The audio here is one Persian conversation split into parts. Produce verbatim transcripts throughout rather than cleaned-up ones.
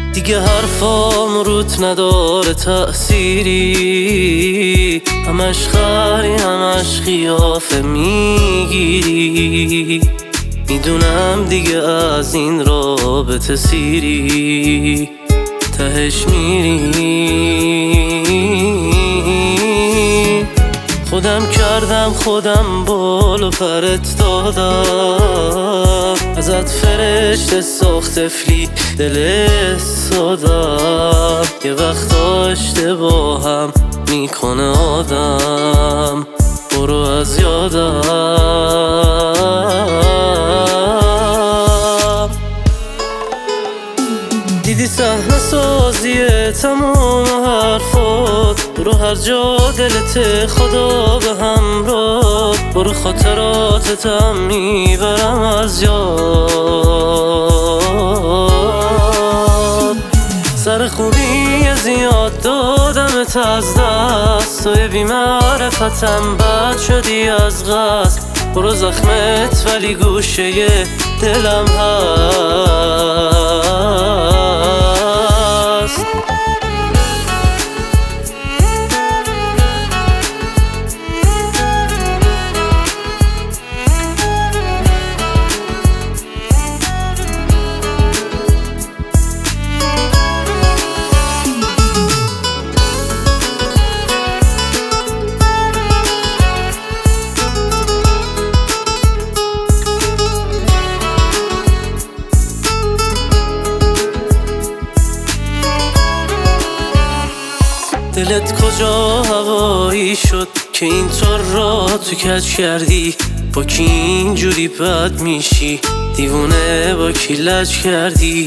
دیگه حرفام روت نداره تأثیری، همش خری همش خیافه میگیری. میدونم دیگه از این رابطه سیری، تهش میری. خودم کردم خودم بال و پرت دادم، ازت فرشته ساخت طفلی دل سادم. یه وقتا اشتباهم میکنه آدم، برو از یادم. دیدی صحنه سازیه تمام حرفات، برو هر جا دلت خدا به همراه. برو خاطراتتم میبرم از یاد. سر خوبی زیاد دادمت از دست، توی بی معرفتم بد شدی از قصد. برو زخمت ولی گوشه دلم هست. دلت کجا هوایی شد که اینطور را تو کج کردی؟ با کی اینجوری بد میشی؟ دیوونه با کی لج کردی؟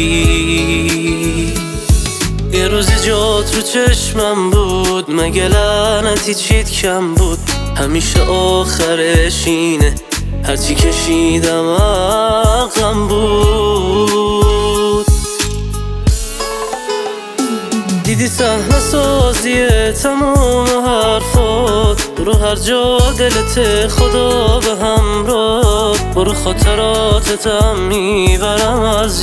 یه روزی جات رو چشمم بود، مگه لعنتی چیت کم بود؟ همیشه آخرش اینه، هرچی کشیدم عقلم بود. دیدی صحنه سازیه تمام حرفات، برو هر جا دلت خدا به همراه. برو خاطراتتم میبرم از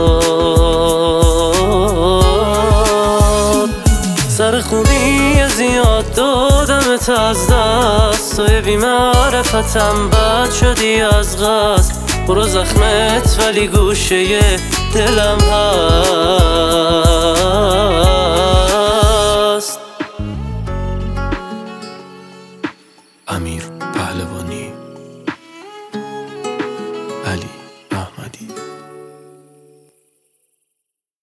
یاد. سر خوبی زیاد دادمت از دست، توی بی معرفتم بد شدی از قصد. برو زخمت ولی گوشه دلم هست. امیر پهلوانی، علی